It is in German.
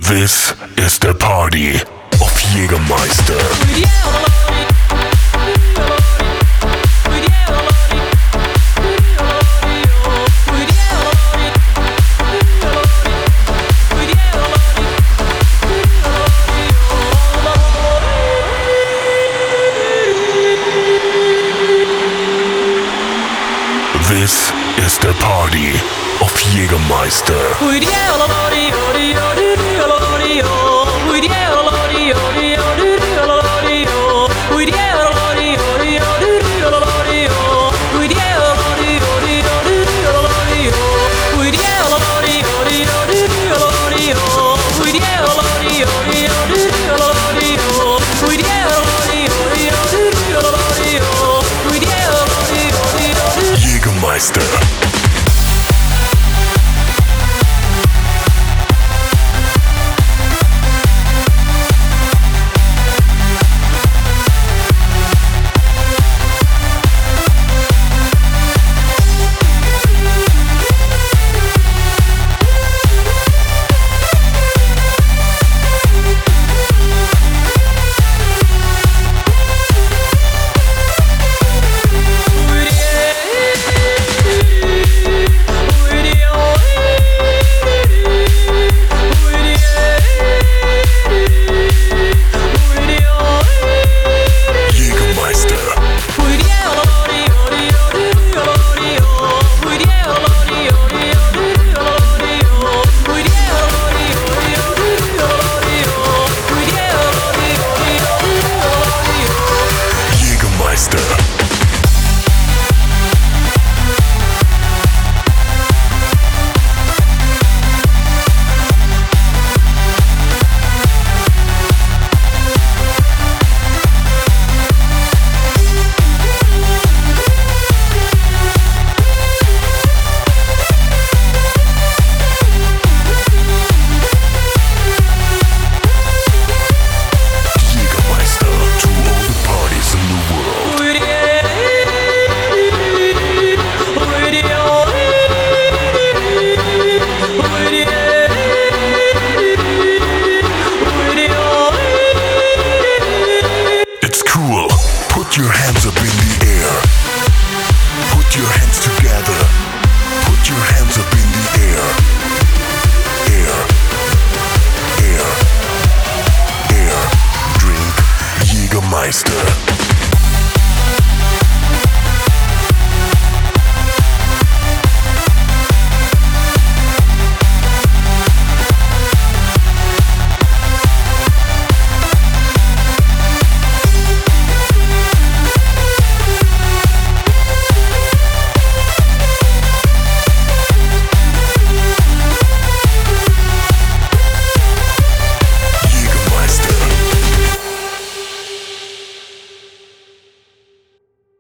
This is the party of Jägermeister. This is the party of Jägermeister. Jägermeister. Put your hands up in the air. Put your hands together. Put your hands up in the air. Air. Air. Air. Drink Jägermeister.